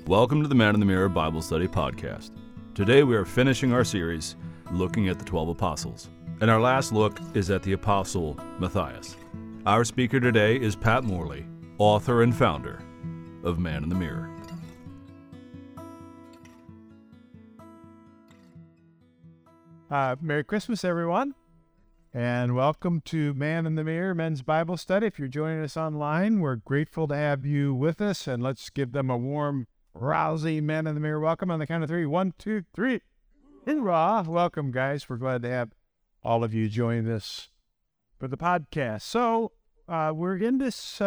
Welcome to the Man in the Mirror Bible Study Podcast. Today we are finishing our series looking at the 12 apostles, and our last look is at the apostle Matthias. Our speaker today is Pat Morley, author and founder of Man in the Mirror. Merry Christmas, everyone, and welcome to Man in the Mirror Men's Bible Study. If you're joining us online, we're grateful to have you with us, and let's give them a warm, rousing Man in the Mirror welcome on the count of three. 1, 2, 3. Hoorah! Welcome, guys. We're glad to have all of you join us for the podcast. So we're in this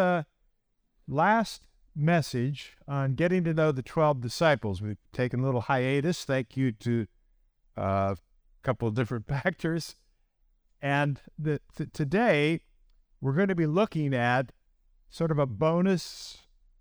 last message on getting to know the 12 disciples. We've taken a little hiatus. Thank you to a couple of different factors. And today, we're going to be looking at sort of a bonus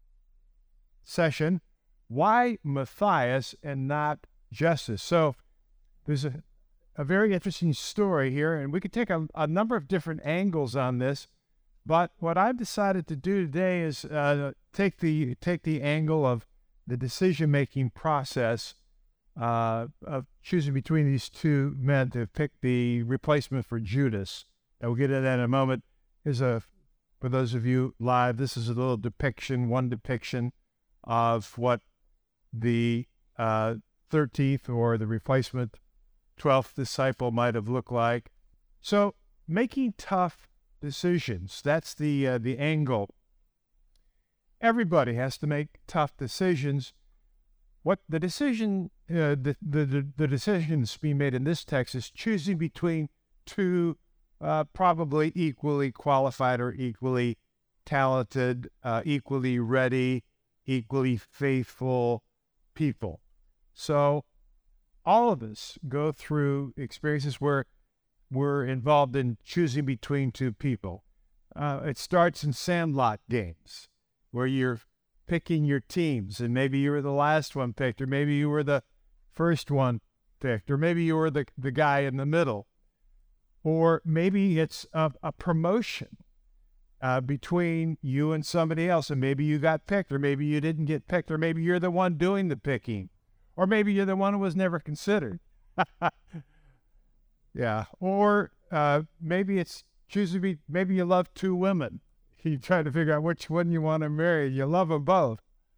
session. Why Matthias and not Justus? So there's a very interesting story here, and we could take a number of different angles on this. But what I've decided to do today is take the angle of the decision-making process of choosing between these two men to pick the replacement for Judas. And we'll get into that in a moment. For those of you live, this is a little one depiction of what the 13th or the replacement 12th disciple might have looked like. So making tough decisions, that's the angle. Everybody has to make tough decisions. What the decision, the decisions being made in this text is choosing between two probably equally qualified or equally talented, equally ready, equally faithful people. So all of us go through experiences where we're involved in choosing between two people. It starts in sandlot games where you're picking your teams, and maybe you were the last one picked, or maybe you were the first one picked, or maybe you were the guy in the middle, or maybe it's a promotion between you and somebody else, and maybe you got picked, or maybe you didn't get picked, or maybe you're the one doing the picking, or maybe you're the one who was never considered. Yeah, or maybe it's maybe you love two women. You try to figure out which one you want to marry. You love them both.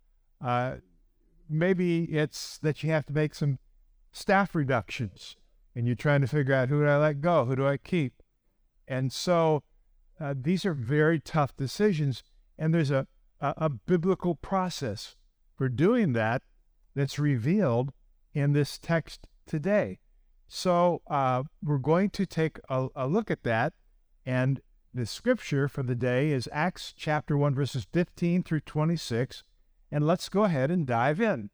Maybe it's that you have to make some staff reductions, and you're trying to figure out, who do I let go? Who do I keep? And so these are very tough decisions, and there's a biblical process for doing that that's revealed in this text today. So we're going to take a look at that, and the scripture for the day is Acts chapter 1, verses 15 through 26, and let's go ahead and dive in.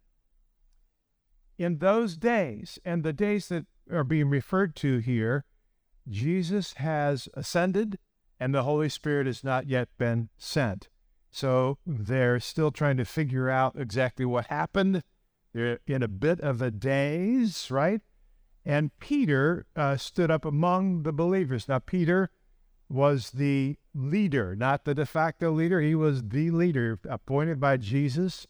In those days, and the days that are being referred to here, Jesus has ascended, and the Holy Spirit has not yet been sent. So they're still trying to figure out exactly what happened. They're in a bit of a daze, right? And Peter stood up among the believers. Now, Peter was the leader, not the de facto leader. He was the leader appointed by Jesus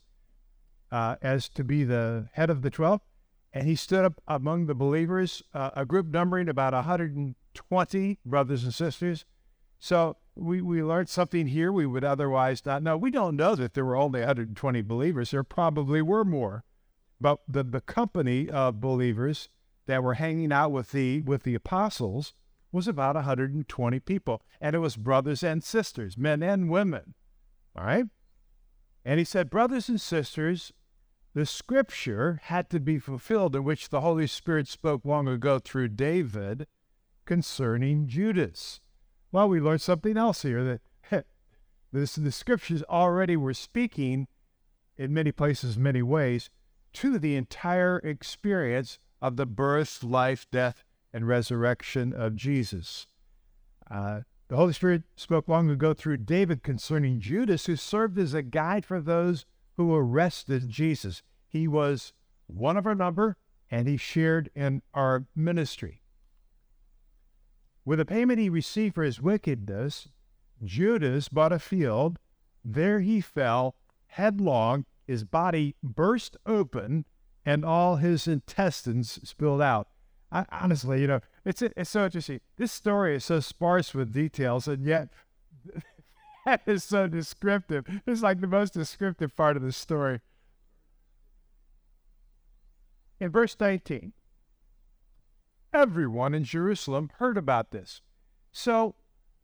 as to be the head of the 12. And he stood up among the believers, a group numbering about 120 brothers and sisters. So we learned something here we would otherwise not know. We don't know that there were only 120 believers. There probably were more. But the company of believers that were hanging out with the apostles was about 120 people. And it was brothers and sisters, men and women. All right? And he said, brothers and sisters, the scripture had to be fulfilled in which the Holy Spirit spoke long ago through David concerning Judas. Well, we learned something else here, that the scriptures already were speaking in many places, many ways, to the entire experience of the birth, life, death, and resurrection of Jesus. The Holy Spirit spoke long ago through David concerning Judas, who served as a guide for those who arrested Jesus. He was one of our number, and he shared in our ministry. With the payment he received for his wickedness, Judas bought a field. There he fell headlong his body burst open and all his intestines spilled out. Honestly, it's so interesting. This story is so sparse with details, and yet that is so descriptive. It's like the most descriptive part of the story. In verse 19, everyone in Jerusalem heard about this. So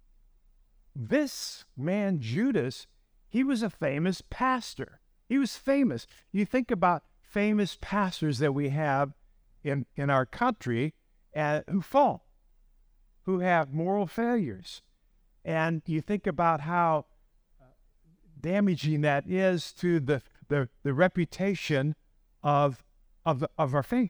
this man, Judas, he was a famous pastor. He was famous. You think about famous pastors that we have in our country who fall, who have moral failures. And you think about how damaging that is to the reputation of our faith.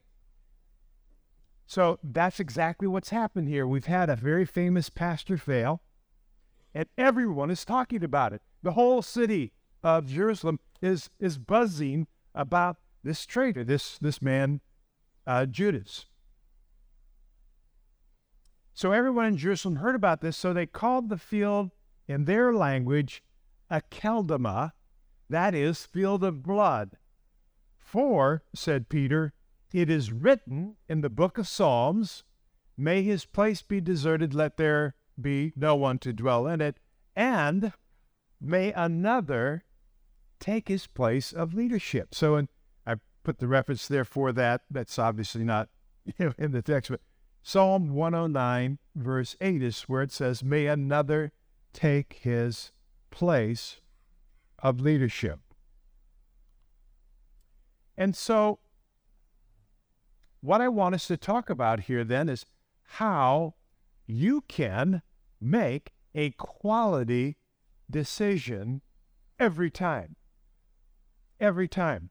So that's exactly what's happened here. We've had a very famous pastor fail, and everyone is talking about it. The whole city of Jerusalem is buzzing about this traitor, this man, Judas. So everyone in Jerusalem heard about this, so they called the field in their language Akeldama, that is, field of blood. For, said Peter, it is written in the book of Psalms, may his place be deserted, let there be no one to dwell in it, and may another take his place of leadership. So I put the reference there for that. That's obviously not in the text, but Psalm 109, verse 8 is where it says, may another take his place of leadership. And so what I want us to talk about here then is how you can make a quality decision every time. Every time.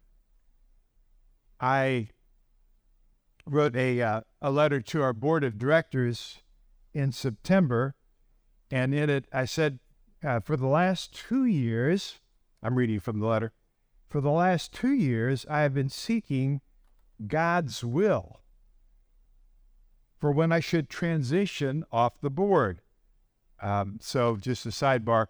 I wrote a letter to our board of directors in September, and in it I said, for the last 2 years, I'm reading from the letter, for the last 2 years I have been seeking God's will for when I should transition off the board. So just a sidebar,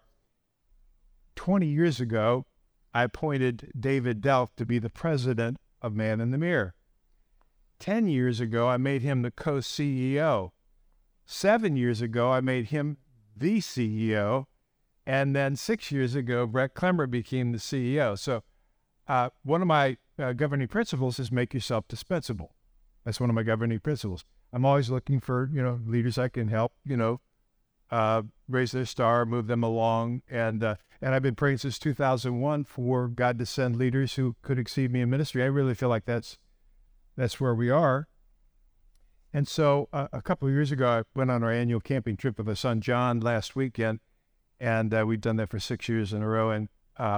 20 years ago, I appointed David Delk to be the president of Man in the Mirror. 10 years ago, I made him the co-CEO. 7 years ago, I made him the CEO. And then 6 years ago, Brett Clemmer became the CEO. So one of my governing principles is make yourself dispensable. That's one of my governing principles. I'm always looking for, leaders I can help, raise their star, move them along. And I've been praying since 2001 for God to send leaders who could exceed me in ministry. I really feel like that's where we are. And so a couple of years ago, I went on our annual camping trip with our son John last weekend, and we've done that for 6 years in a row. And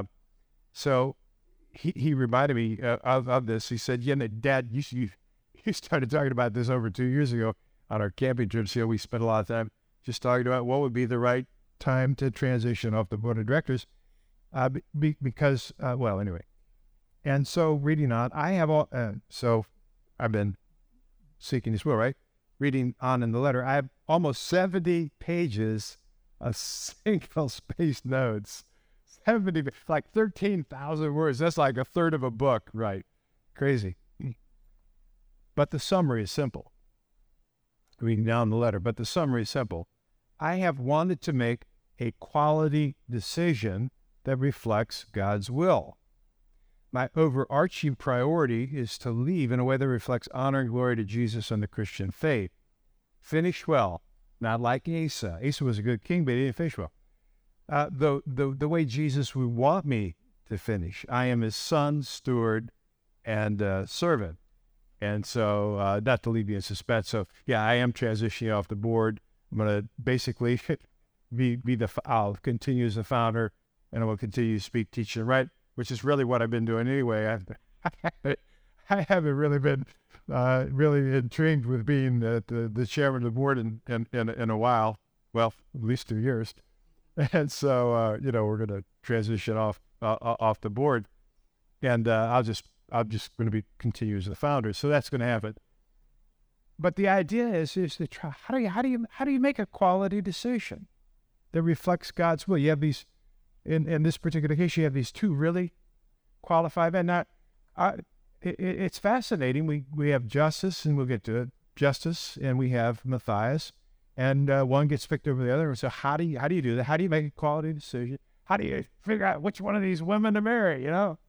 so he reminded me of this. He said, Dad, you started talking about this over 2 years ago on our camping trips. We spent a lot of time just talking about what would be the right time to transition off the board of directors because, anyway. And so reading on, I have so I've been seeking his will, right? Reading on in the letter, I have almost 70 pages of single-spaced notes. 70, like 13,000 words. That's like a third of a book, right? Crazy. But the summary is simple. Reading down the letter, but the summary is simple. I have wanted to make a quality decision that reflects God's will. My overarching priority is to leave in a way that reflects honor and glory to Jesus and the Christian faith. Finish well, not like Asa. Asa was a good king, but he didn't finish well. The way Jesus would want me to finish. I am his son, steward, and servant. And so, not to leave you in suspense. So, yeah, I am transitioning off the board. I'm going to basically I'll continue as the founder, and I will continue to speak, teach, and write, which is really what I've been doing anyway. I haven't really been really intrigued with being the chairman of the board in a while. Well, at least 2 years. And so, we're going to transition off the board, and I'm just going to continue as the founder. So that's going to happen. But the idea is to try. How do you make a quality decision that reflects God's will? You have these, in this particular case, you have these two really qualified men. Now, it's fascinating. We have Justus, and we'll get to it. Justus, and we have Matthias, and one gets picked over the other. So how do you do that? How do you make a quality decision? How do you figure out which one of these women to marry?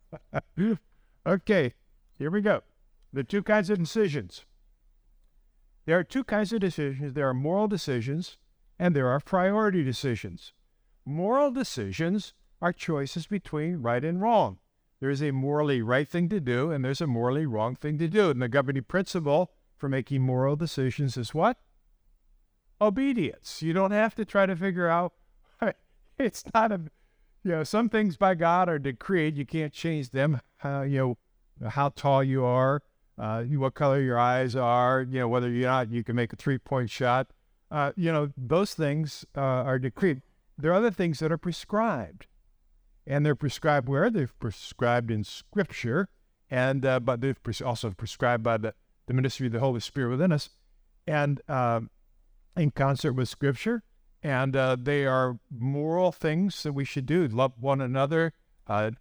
Okay, here we go. The two kinds of decisions. There are two kinds of decisions. There are moral decisions, and there are priority decisions. Moral decisions are choices between right and wrong. There is a morally right thing to do, and there's a morally wrong thing to do. And the governing principle for making moral decisions is what? Obedience. You don't have to try to figure out. It's not some things by God are decreed. You can't change them. How tall you are, what color your eyes are, whether or not you can make a 3-point shot. Those things are decreed. There are other things that are prescribed. And they're prescribed where? They're prescribed in Scripture, and but they're also prescribed by the ministry of the Holy Spirit within us, and in concert with Scripture. And they are moral things that we should do. Love one another. Don't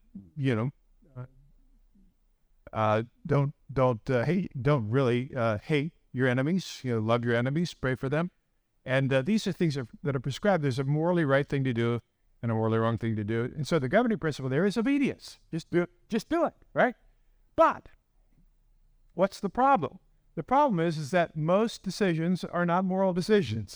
hate. Don't really hate your enemies. Love your enemies. Pray for them. And these are things that are prescribed. There's a morally right thing to do and a morally wrong thing to do. And so the governing principle there is obedience. Just do it, right? But what's the problem? The problem is that most decisions are not moral decisions.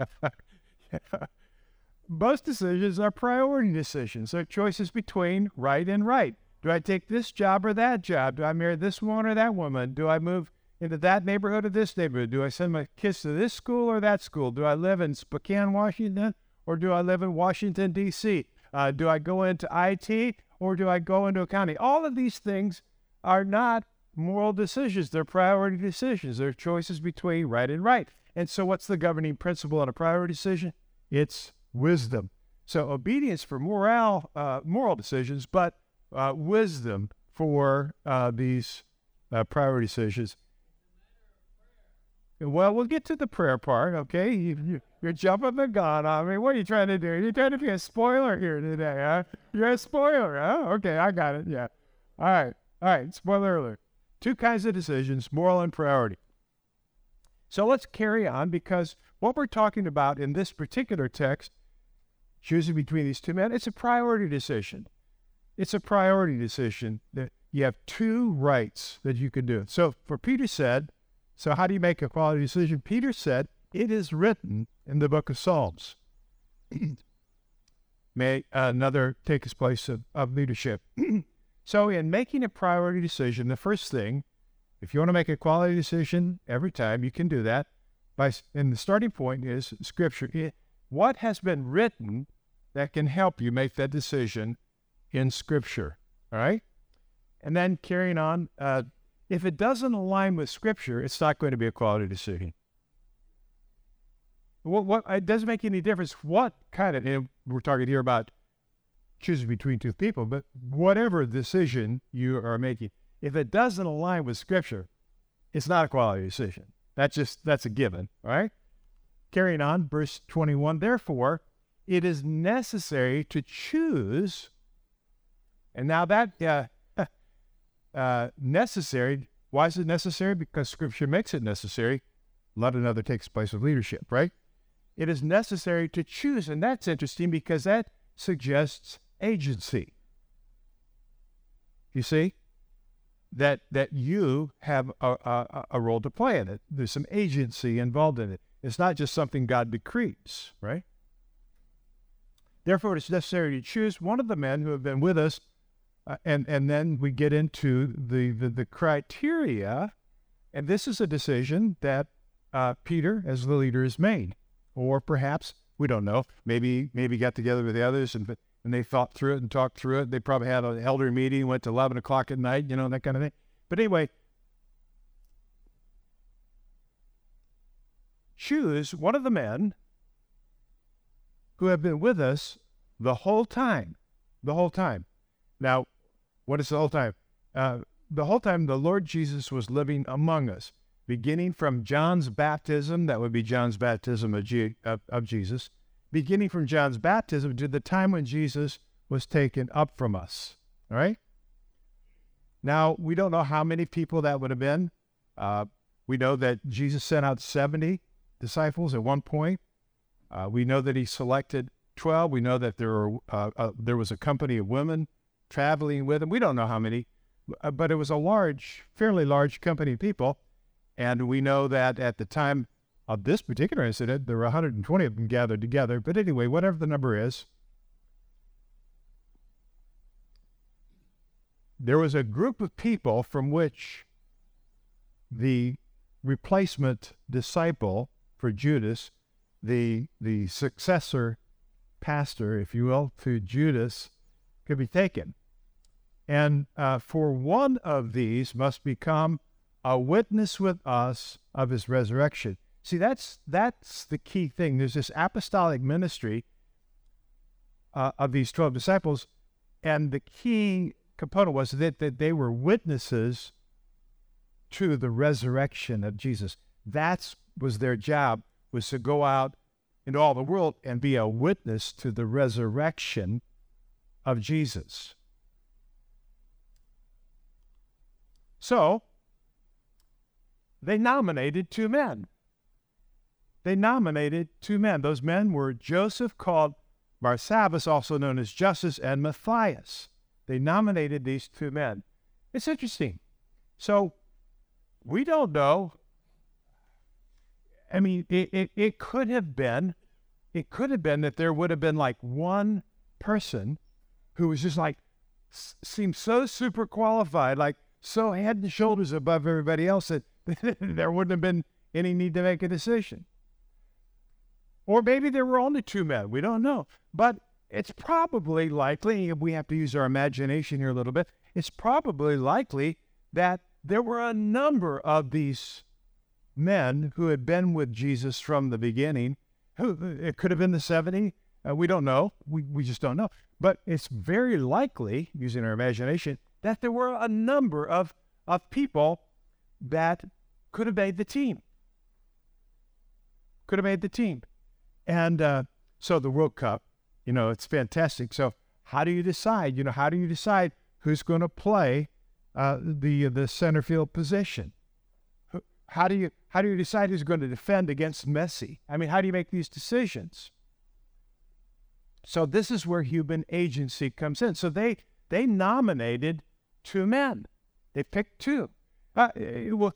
Most decisions are priority decisions. They're choices between right and right. Do I take this job or that job? Do I marry this woman or that woman? Do I move into that neighborhood or this neighborhood? Do I send my kids to this school or that school? Do I live in Spokane, Washington, or do I live in Washington, D.C.? Do I go into IT or do I go into accounting? All of these things are not moral decisions. They're priority decisions. They're choices between right and right. And so what's the governing principle on a priority decision? It's wisdom. So obedience for moral decisions, but wisdom for these priority decisions. Well, we'll get to the prayer part, okay? You're jumping the gun on me. What are you trying to do? You're trying to be a spoiler here today, huh? You're a spoiler, huh? Okay, I got it, yeah. All right, spoiler alert. Two kinds of decisions, moral and priority. So let's carry on, because what we're talking about in this particular text, choosing between these two men, it's a priority decision. It's a priority decision that you have two rights that you can do. So for Peter said, so how do you make a quality decision? Peter said, it is written in the book of Psalms. May another take his place of leadership. So in making a priority decision, the first thing, if you want to make a quality decision every time, you can do that. And the starting point is Scripture. What has been written that can help you make that decision in Scripture, all right? And then carrying on, if it doesn't align with Scripture, it's not going to be a quality decision. It doesn't make any difference what kind of, and we're talking here about choosing between two people, but whatever decision you are making, if it doesn't align with Scripture, it's not a quality decision. That's a given, all right? Carrying on, verse 21, therefore, it is necessary to choose, and now that, necessary, why is it necessary? Because Scripture makes it necessary. Let another takes place of leadership, right? It is necessary to choose, and that's interesting because that suggests agency. You see? That you have a role to play in it. There's some agency involved in it. It's not just something God decrees, right? Therefore, it's necessary to choose one of the men who have been with us, and then we get into the criteria, and this is a decision that Peter, as the leader, has made. Or perhaps, we don't know, maybe got together with the others and they thought through it and talked through it. They probably had an elder meeting, went to 11 o'clock at night, that kind of thing. But anyway, choose one of the men who have been with us the whole time. The whole time. Now, what is the whole time? The whole time the Lord Jesus was living among us, beginning from John's baptism, that would be John's baptism of Jesus, beginning from John's baptism to the time when Jesus was taken up from us. All right? Now, we don't know how many people that would have been. We know that Jesus sent out 70 disciples at one point. We know that he selected 12. We know that there was a company of women traveling with him. We don't know how many, but it was a fairly large company of people. And we know that at the time of this particular incident, there were 120 of them gathered together. But anyway, whatever the number is, there was a group of people from which the replacement disciple for Judas, the successor pastor, if you will, to Judas, could be taken. And for one of these must become a witness with us of his resurrection. See, that's the key thing. There's this apostolic ministry of these 12 disciples, and the key component was that they were witnesses to the resurrection of Jesus. That was their job, was to go out into all the world and be a witness to the resurrection of Jesus. So, they nominated two men. Those men were Joseph, called Barsabbas, also known as Justus, and Matthias. They nominated these two men. It's interesting. So, we don't know. I mean, it could have been that there would have been like one person who was just like, seemed so super qualified, like so head and shoulders above everybody else, that there wouldn't have been any need to make a decision. Or maybe there were only two men. We don't know. But it's probably likely, we have to use our imagination here a little bit, it's probably likely that there were a number of these men who had been with Jesus from the beginning. It could have been the 70. We don't know. We just don't know. But it's very likely, using our imagination, that there were a number of people that could have made the team. And so the World Cup, it's fantastic. So how do you decide? How do you decide who's going to play the center field position? How do you decide who's going to defend against Messi? I mean, how do you make these decisions? So this is where human agency comes in. So they nominated two men. They picked two. Was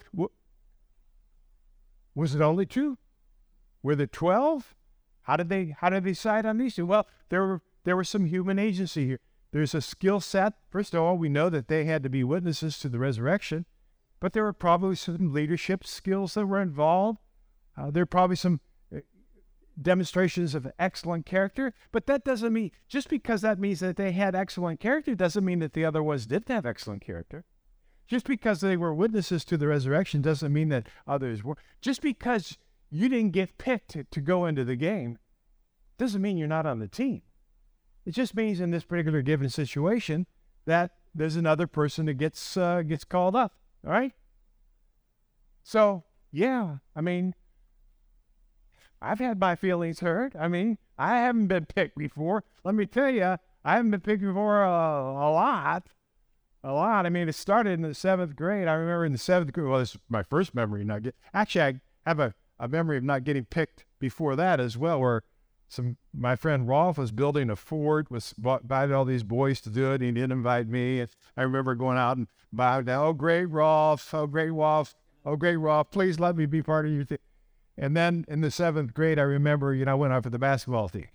it only two? Were there 12? How did they decide on these two? Well, there was some human agency here. There's a skill set. First of all, we know that they had to be witnesses to the resurrection, but there were probably some leadership skills that were involved. There are probably some demonstrations of excellent character, but that doesn't mean, just because that means that they had excellent character doesn't mean that the other ones didn't have excellent character. Just because they were witnesses to the resurrection doesn't mean that others were. Just because you didn't get picked to go into the game doesn't mean you're not on the team. It just means in this particular given situation that there's another person that gets called up. All right? So, yeah, I mean, I've had my feelings hurt. I mean, I haven't been picked before. Let me tell you, I haven't been picked before a lot. I mean, it started in the 7th grade. I remember in the 7th grade, well, this is my first memory. Actually, I have a memory of not getting picked before that as well, where my friend Rolf was building a fort, invited all these boys to do it. He didn't invite me. And I remember going out and bowing down, oh, great Rolf, please let me be part of your team. And then in the 7th grade, I remember, I went out for the basketball team,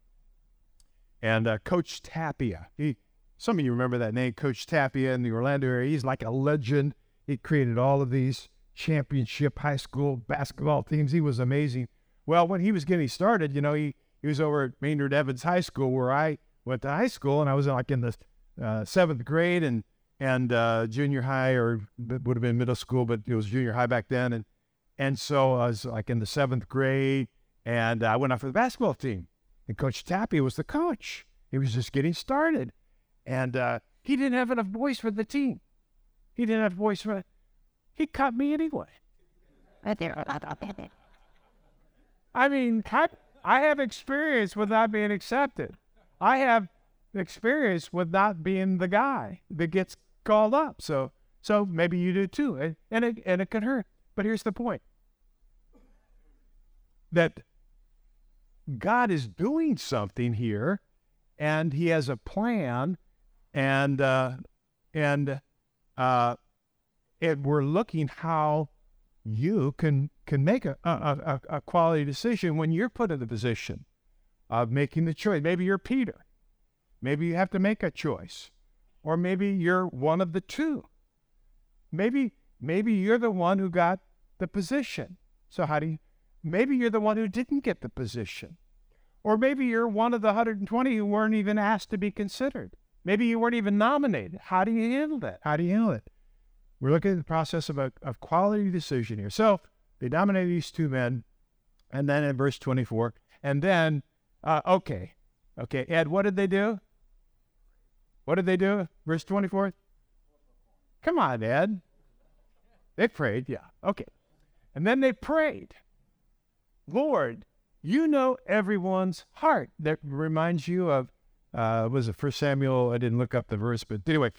And Coach Tapia, some of you remember that name, Coach Tapia in the Orlando area. He's like a legend. He created all of these championship high school basketball teams. He was amazing. Well, when he was getting started, he was over at Maynard Evans High School, where I went to high school, and I was like in the 7th grade and junior high, or it would have been middle school, but it was junior high back then. And so I was like in the 7th grade, and I went out for the basketball team. And Coach Tapia was the coach. He was just getting started. And he didn't have enough voice for the team. He cut me anyway. I mean, I have experience with not being accepted. I have experience with not being the guy that gets called up. So maybe you do too. And it can hurt. But here's the point. That God is doing something here, and he has a plan, and we're looking how you can make a quality decision when you're put in the position of making the choice. Maybe you're Peter. Maybe you have to make a choice. Or maybe you're one of the two. Maybe you're the one who got the position. So maybe you're the one who didn't get the position. Or maybe you're one of the 120 who weren't even asked to be considered. Maybe you weren't even nominated. How do you handle that? How do you handle it? We're looking at the process of quality decision here. So they nominated these two men, and then in verse 24, and then, okay, Ed, what did they do? What did they do? Verse 24? Come on, Ed. They prayed, yeah, okay. And then they prayed, Lord, you know everyone's heart. That reminds you of, was it 1 Samuel? I didn't look up the verse, but anyway,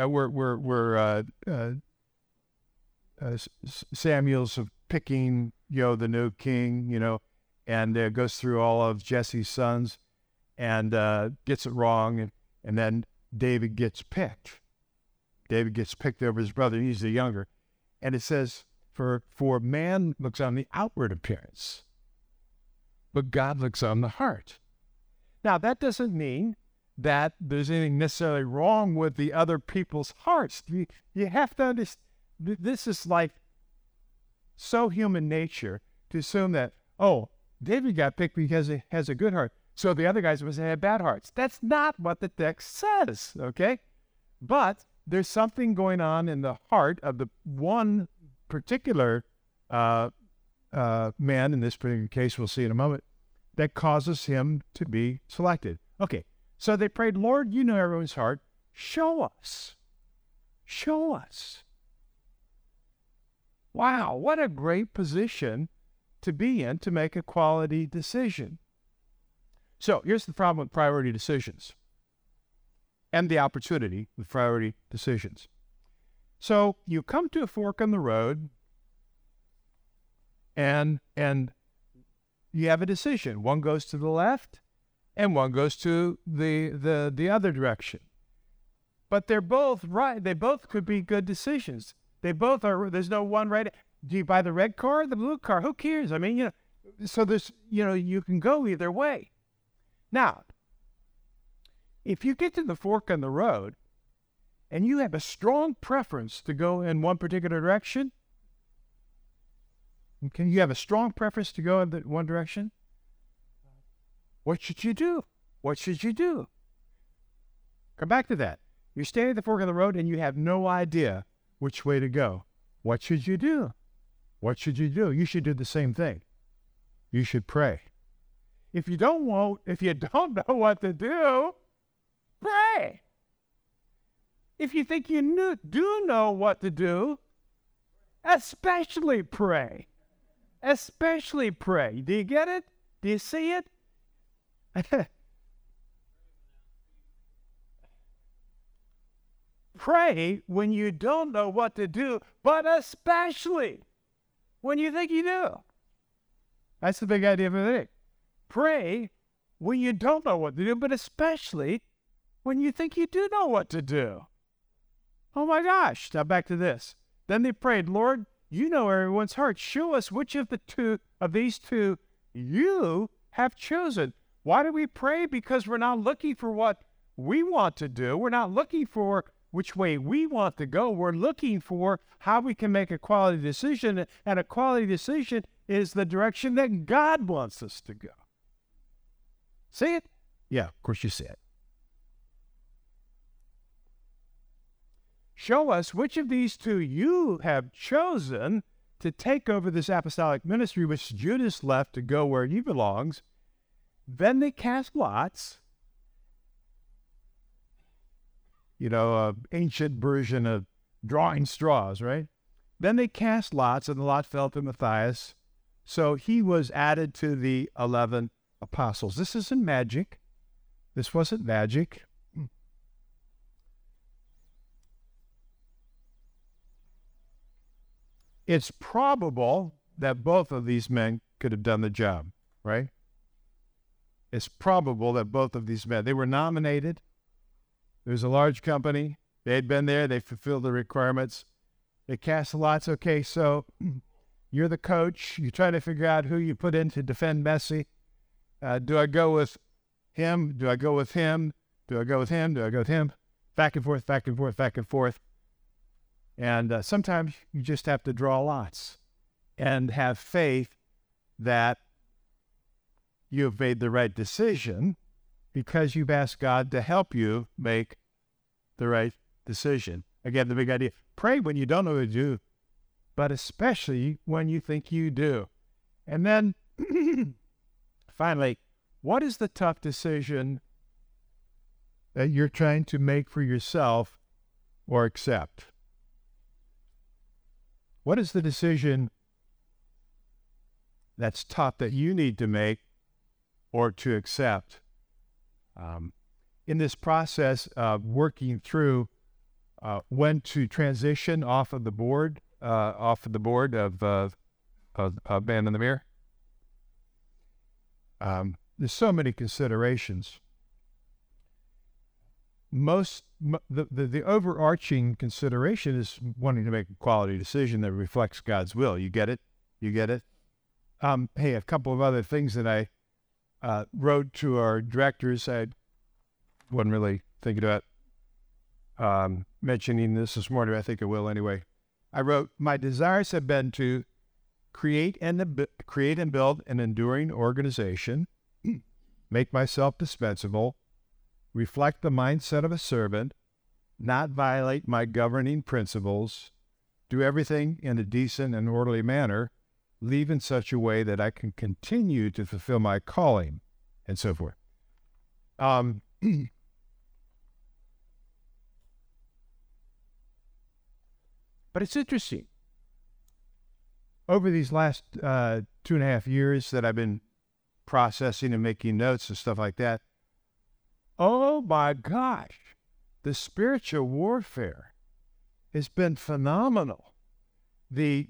Samuel's picking, the new king, and goes through all of Jesse's sons and gets it wrong, and then David gets picked. David gets picked over his brother. He's the younger. And it says, for man looks on the outward appearance, but God looks on the heart. Now, that doesn't mean that there's anything necessarily wrong with the other people's hearts. You have to understand, this is like so human nature to assume that, David got picked because he has a good heart, so the other guys must have bad hearts. That's not what the text says, okay? But there's something going on in the heart of the one particular man, in this particular case, we'll see in a moment, that causes him to be selected. Okay, so they prayed, Lord, you know everyone's heart. Show us. Show us. Wow, what a great position to be in to make a quality decision. So here's the problem with priority decisions and the opportunity with priority decisions. So you come to a fork in the road and you have a decision. One goes to the left and one goes to the other direction. But they're both right. They both could be good decisions. They both are. There's no one right. Do you buy the red car or the blue car? Who cares? I mean, so there's, you can go either way. Now, if you get to the fork in the road and you have a strong preference to go in one particular direction, okay, you have a strong preference to go in one direction, what should you do? What should you do? Come back to that. You're standing at the fork in the road and you have no idea which way to go. What should you do? What should you do? You should do the same thing. You should pray. If you don't know what to do, pray. If you think you do know what to do, especially pray. Especially pray. Do you get it? Do you see it? Pray when you don't know what to do, but especially when you think you do. That's the big idea of it. Pray when you don't know what to do, but especially when you think you do know what to do. Oh my gosh. Now back to this. Then they prayed, Lord, you know everyone's heart. Show us which of these two you have chosen. Why do we pray? Because we're not looking for what we want to do. We're not looking for which way we want to go. We're looking for how we can make a quality decision, and a quality decision is the direction that God wants us to go. See it? Yeah, of course you see it. Show us which of these two you have chosen to take over this apostolic ministry which Judas left to go where he belongs. Then they cast lots. Ancient version of drawing straws, right? Then they cast lots, and the lot fell to Matthias. So he was added to the 11 apostles. This isn't magic. This wasn't magic. it's probable that both of these men could have done the job, right? It's probable that both of these men, they were nominated. There was a large company. They had been there. They fulfilled the requirements. They cast the lots. Okay, so you're the coach. You're trying to figure out who you put in to defend Messi. Do I go with him? Do I go with him? Do I go with him? Do I go with him? Back and forth, back and forth, back and forth. And sometimes you just have to draw lots and have faith that you have made the right decision because you've asked God to help you make the right decision. Again, the big idea, pray when you don't know what to do, but especially when you think you do. And then finally, what is the tough decision that you're trying to make for yourself or accept? What is the decision that's tough that you need to make or to accept? In this process of working through when to transition off of the board of Man in the Mirror, there's so many considerations. The overarching consideration is wanting to make a quality decision that reflects God's will. You get it? You get it? Hey, a couple of other things that I wrote to our directors. I wasn't really thinking about mentioning this morning. I think I will anyway. I wrote, my desires have been to create and build an enduring organization, make myself dispensable, reflect the mindset of a servant, not violate my governing principles, do everything in a decent and orderly manner, live in such a way that I can continue to fulfill my calling, and so forth. But it's interesting. Over these last 2.5 years that I've been processing and making notes and stuff like that, oh my gosh, the spiritual warfare has been phenomenal. The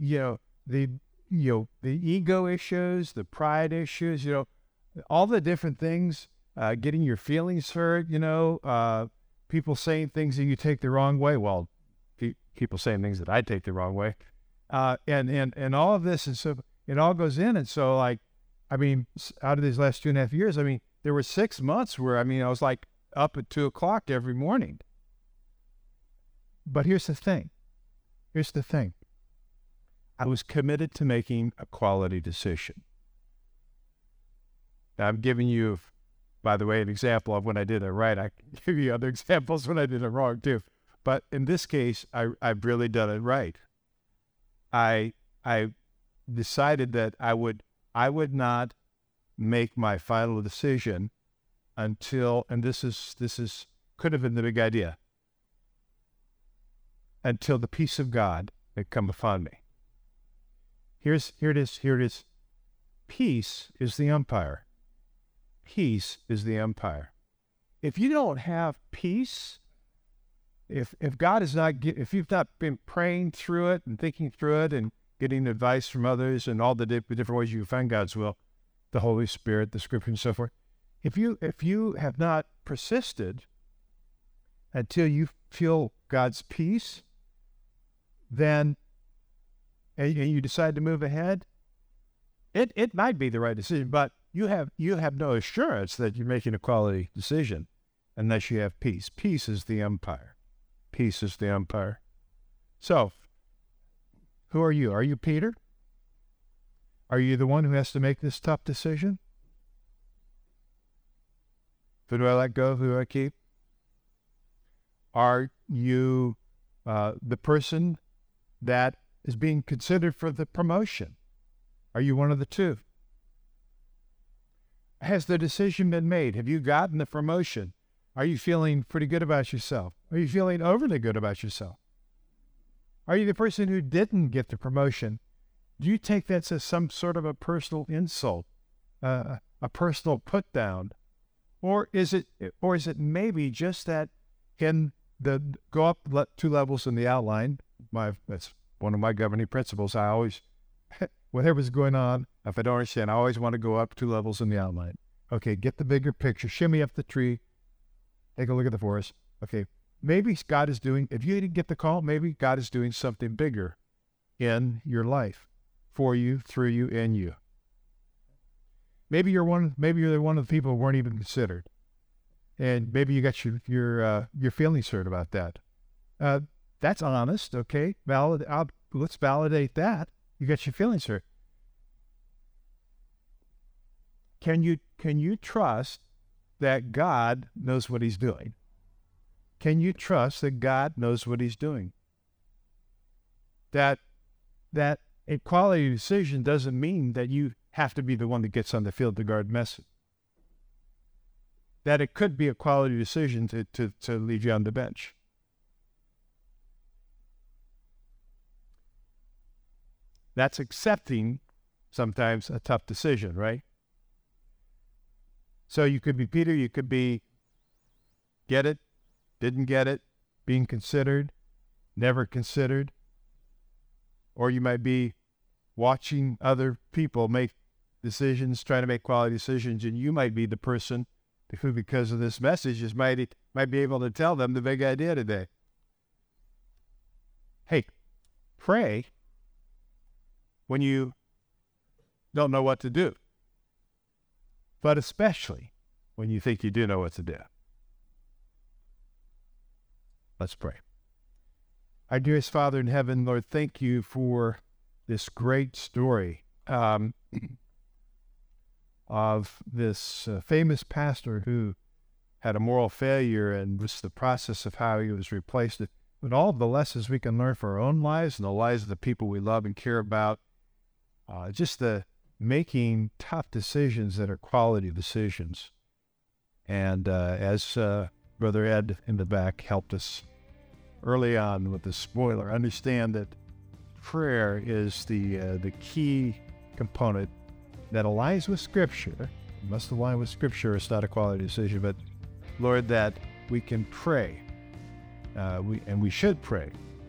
ego issues, the pride issues, all the different things, getting your feelings hurt, people saying things that you take the wrong way. Well, people saying things that I take the wrong way, and all of this, and so it all goes in. And so, out of these last 2.5 years, there were 6 months where, I was like up at 2:00 every morning. But here's the thing. I was committed to making a quality decision. Now, I'm giving you, by the way, an example of when I did it right. I can give you other examples when I did it wrong too. But in this case, I've really done it right. I decided that I would not make my final decision until, and this could have been the big idea, until the peace of God had come upon me. Here it is. Peace is the umpire. Peace is the umpire. If you don't have peace, if God is not, if you've not been praying through it and thinking through it and getting advice from others and all the different ways you can find God's will, the Holy Spirit, the Scripture, and so forth, if you have not persisted until you feel God's peace, then and you decide to move ahead, it might be the right decision, but you have no assurance that you're making a quality decision unless you have peace. Peace is the umpire. Peace is the umpire. So, who are you? Are you Peter? Are you the one who has to make this tough decision? Who do I let go? Who do I keep? Are you the person that is being considered for the promotion? Are you one of the two? Has the decision been made? Have you gotten the promotion? Are you feeling pretty good about yourself? Are you feeling overly good about yourself? Are you the person who didn't get the promotion? Do you take that as some sort of a personal insult, a personal put down? Or is it maybe just that in the go up 2 levels in the outline, that's one of my governing principles. I always, whatever's going on, if I don't understand, I always want to go up 2 levels in the outline. Okay, get the bigger picture, shimmy up the tree, take a look at the forest. Okay, maybe God is doing, if you didn't get the call, maybe God is doing something bigger in your life, for you, through you, in you. Maybe you're one of the people who weren't even considered. And maybe you got your feelings hurt about that. That's honest, okay? Let's validate that. You got your feelings hurt. Can you trust that God knows what he's doing? Can you trust that God knows what he's doing? That a quality decision doesn't mean that you have to be the one that gets on the field to guard message. That it could be a quality decision to leave you on the bench. That's accepting sometimes a tough decision, right? So you could be Peter, you could be get it, didn't get it, being considered, never considered. Or you might be watching other people make decisions, trying to make quality decisions, and you might be the person who, because of this message, might be able to tell them the big idea today. Hey, pray when you don't know what to do, but especially when you think you do know what to do. Let's pray. Our dearest Father in heaven, Lord, thank you for this great story of this famous pastor who had a moral failure and was the process of how he was replaced. But all of the lessons we can learn for our own lives and the lives of the people we love and care about, just the making tough decisions that are quality decisions. And as Brother Ed in the back helped us early on with the spoiler, understand that prayer is the key component that aligns with Scripture. It must align with Scripture. It's not a quality decision, but Lord, that we can pray, we should pray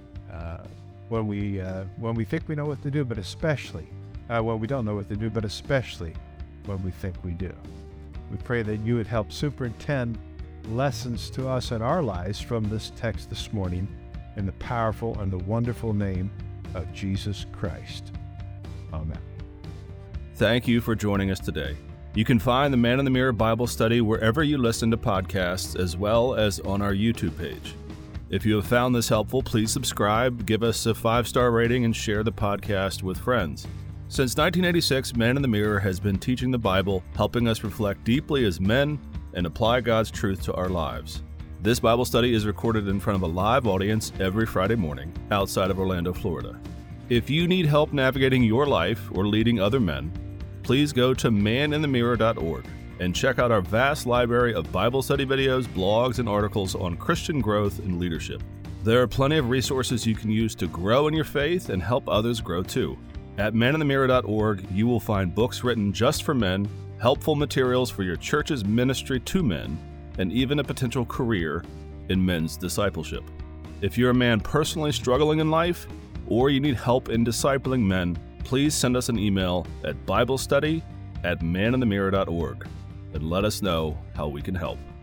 when we think we know what to do, but especially when we don't know what to do, but especially when we think we do. We pray that you would help superintend lessons to us in our lives from this text this morning, in the powerful and the wonderful name of Jesus Christ. Amen. Thank you for joining us today. You can find the Man in the Mirror Bible Study wherever you listen to podcasts, as well as on our YouTube page. If you have found this helpful, please subscribe, give us a 5-star rating, and share the podcast with friends. Since 1986, Man in the Mirror has been teaching the Bible, helping us reflect deeply as men and apply God's truth to our lives. This Bible study is recorded in front of a live audience every Friday morning outside of Orlando, Florida. If you need help navigating your life or leading other men, please go to maninthemirror.org and check out our vast library of Bible study videos, blogs, and articles on Christian growth and leadership. There are plenty of resources you can use to grow in your faith and help others grow too. At maninthemirror.org, you will find books written just for men, helpful materials for your church's ministry to men, and even a potential career in men's discipleship. If you're a man personally struggling in life, or you need help in discipling men, please send us an email at biblestudy@maninthemirror.org and let us know how we can help.